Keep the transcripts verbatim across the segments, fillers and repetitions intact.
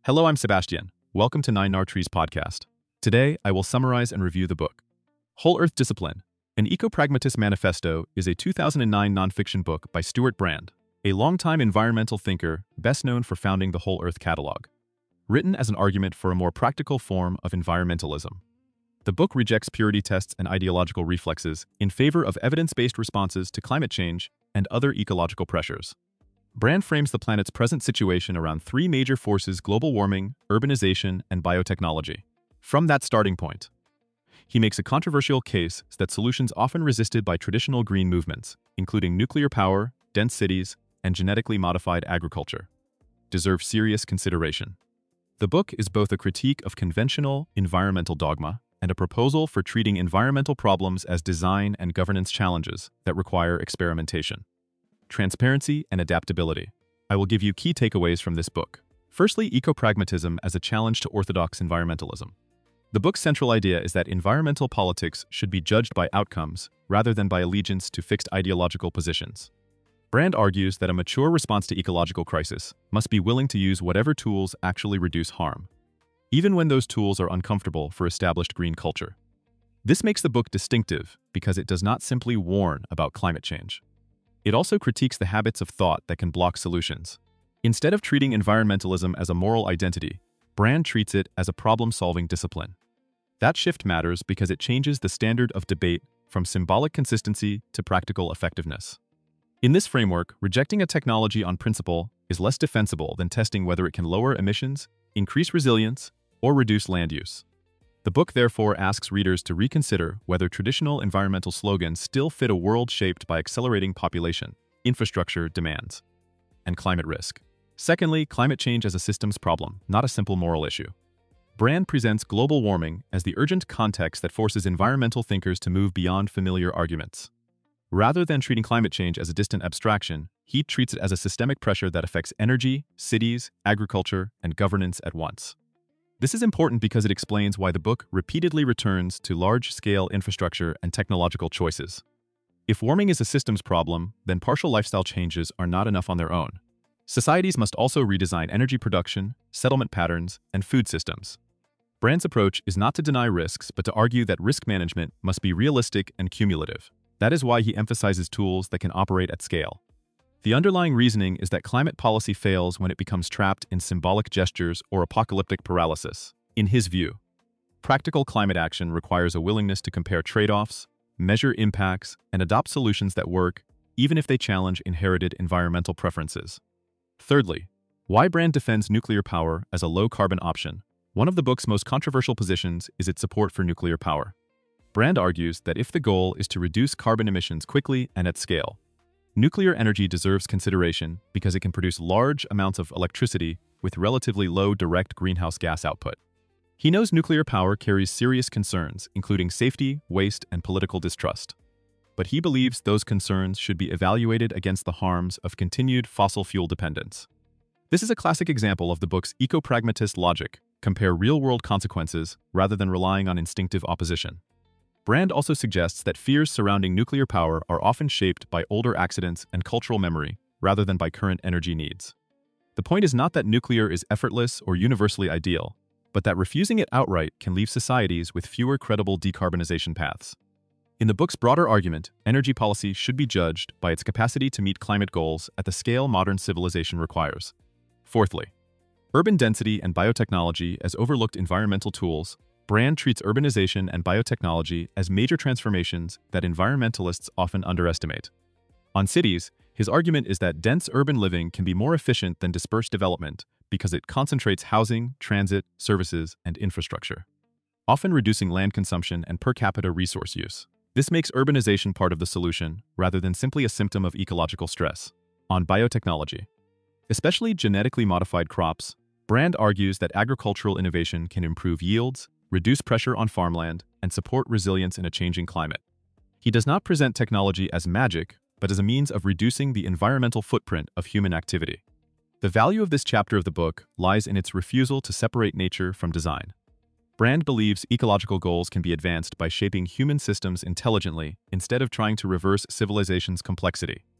Hello, I'm Sebastian. Welcome to Nine Nar Trees podcast. Today, I will summarize and review the book. Whole Earth Discipline, an Eco-Pragmatist Manifesto is a two thousand nine nonfiction book by Stewart Brand, a longtime environmental thinker best known for founding the Whole Earth Catalog. Written as an argument for a more practical form of environmentalism. The book rejects purity tests and ideological reflexes in favor of evidence-based responses to climate change and other ecological pressures. Brand frames the planet's present situation around three major forces: global warming, urbanization, and biotechnology. From that starting point, he makes a controversial case that solutions often resisted by traditional green movements, including nuclear power, dense cities, and genetically modified agriculture, deserve serious consideration. The book is both a critique of conventional environmental dogma and a proposal for treating environmental problems as design and governance challenges that require experimentation, transparency, and adaptability. I will give you key takeaways from this book. Firstly, eco-pragmatism as a challenge to orthodox environmentalism. The book's central idea is that environmental politics should be judged by outcomes rather than by allegiance to fixed ideological positions. Brand argues that a mature response to ecological crisis must be willing to use whatever tools actually reduce harm, even when those tools are uncomfortable for established green culture. This makes the book distinctive because it does not simply warn about climate change. It also critiques the habits of thought that can block solutions. Instead of treating environmentalism as a moral identity, Brand treats it as a problem-solving discipline. That shift matters because it changes the standard of debate from symbolic consistency to practical effectiveness. In this framework, rejecting a technology on principle is less defensible than testing whether it can lower emissions, increase resilience, or reduce land use. The book therefore asks readers to reconsider whether traditional environmental slogans still fit a world shaped by accelerating population, infrastructure demands, and climate risk. Secondly, climate change as a systems problem, not a simple moral issue. Brand presents global warming as the urgent context that forces environmental thinkers to move beyond familiar arguments. Rather than treating climate change as a distant abstraction, he treats it as a systemic pressure that affects energy, cities, agriculture, and governance at once. This is important because it explains why the book repeatedly returns to large-scale infrastructure and technological choices. If warming is a systems problem, then partial lifestyle changes are not enough on their own. Societies must also redesign energy production, settlement patterns, and food systems. Brand's approach is not to deny risks, but to argue that risk management must be realistic and cumulative. That is why he emphasizes tools that can operate at scale. The underlying reasoning is that climate policy fails when it becomes trapped in symbolic gestures or apocalyptic paralysis. In his view, practical climate action requires a willingness to compare trade-offs, measure impacts, and adopt solutions that work, even if they challenge inherited environmental preferences. Thirdly, why Brand defends nuclear power as a low-carbon option. One of the book's most controversial positions is its support for nuclear power. Brand argues that if the goal is to reduce carbon emissions quickly and at scale, nuclear energy deserves consideration because it can produce large amounts of electricity with relatively low direct greenhouse gas output. He knows nuclear power carries serious concerns, including safety, waste, and political distrust. But he believes those concerns should be evaluated against the harms of continued fossil fuel dependence. This is a classic example of the book's eco-pragmatist logic: compare real-world consequences rather than relying on instinctive opposition. Brand also suggests that fears surrounding nuclear power are often shaped by older accidents and cultural memory rather than by current energy needs. The point is not that nuclear is effortless or universally ideal, but that refusing it outright can leave societies with fewer credible decarbonization paths. In the book's broader argument, energy policy should be judged by its capacity to meet climate goals at the scale modern civilization requires. Fourthly, urban density and biotechnology as overlooked environmental tools. Brand treats urbanization and biotechnology as major transformations that environmentalists often underestimate. On cities, his argument is that dense urban living can be more efficient than dispersed development because it concentrates housing, transit, services, and infrastructure, often reducing land consumption and per capita resource use. This makes urbanization part of the solution rather than simply a symptom of ecological stress. On biotechnology, especially genetically modified crops, Brand argues that agricultural innovation can improve yields, reduce pressure on farmland, and support resilience in a changing climate. He does not present technology as magic, but as a means of reducing the environmental footprint of human activity. The value of this chapter of the book lies in its refusal to separate nature from design. Brand believes ecological goals can be advanced by shaping human systems intelligently instead of trying to reverse civilization's complexity.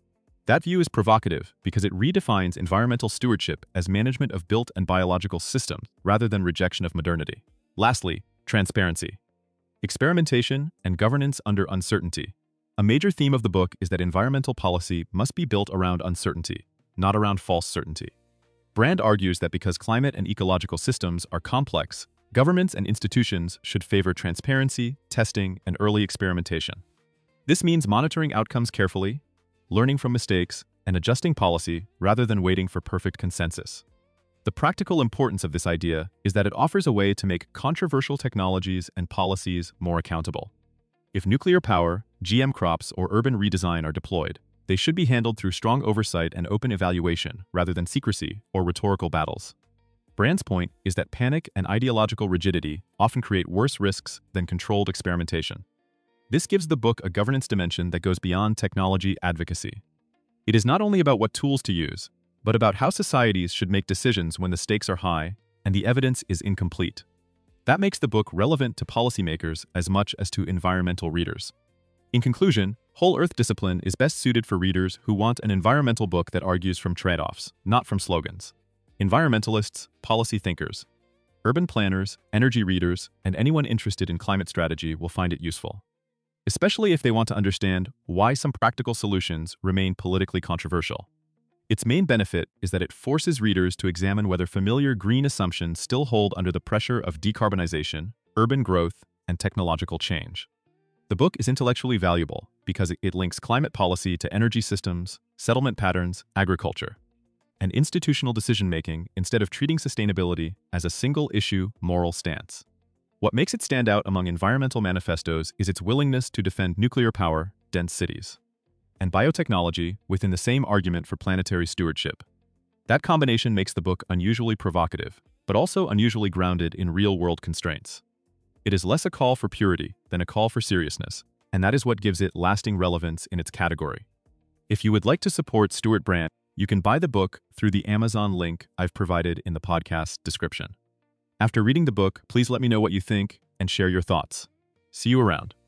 That view is provocative because it redefines environmental stewardship as management of built and biological systems rather than rejection of modernity. Lastly, transparency. Experimentation and governance under uncertainty. A major theme of the book is that environmental policy must be built around uncertainty, not around false certainty. Brand argues that because climate and ecological systems are complex, governments and institutions should favor transparency, testing, and early experimentation. This means monitoring outcomes carefully, learning from mistakes, and adjusting policy rather than waiting for perfect consensus. The practical importance of this idea is that it offers a way to make controversial technologies and policies more accountable. If nuclear power, G M crops, or urban redesign are deployed, they should be handled through strong oversight and open evaluation rather than secrecy or rhetorical battles. Brand's point is that panic and ideological rigidity often create worse risks than controlled experimentation. This gives the book a governance dimension that goes beyond technology advocacy. It is not only about what tools to use, but about how societies should make decisions when the stakes are high and the evidence is incomplete. That makes the book relevant to policymakers as much as to environmental readers. In conclusion, Whole Earth Discipline is best suited for readers who want an environmental book that argues from trade-offs, not from slogans. Environmentalists, policy thinkers, urban planners, energy readers, and anyone interested in climate strategy will find it useful, especially if they want to understand why some practical solutions remain politically controversial. Its main benefit is that it forces readers to examine whether familiar green assumptions still hold under the pressure of decarbonization, urban growth, and technological change. The book is intellectually valuable because it links climate policy to energy systems, settlement patterns, agriculture, and institutional decision-making instead of treating sustainability as a single-issue moral stance. What makes it stand out among environmental manifestos is its willingness to defend nuclear power, dense cities, and biotechnology within the same argument for planetary stewardship. That combination makes the book unusually provocative, but also unusually grounded in real-world constraints. It is less a call for purity than a call for seriousness, and that is what gives it lasting relevance in its category. If you would like to support Stewart Brand, you can buy the book through the Amazon link I've provided in the podcast description. After reading the book, please let me know what you think and share your thoughts. See you around.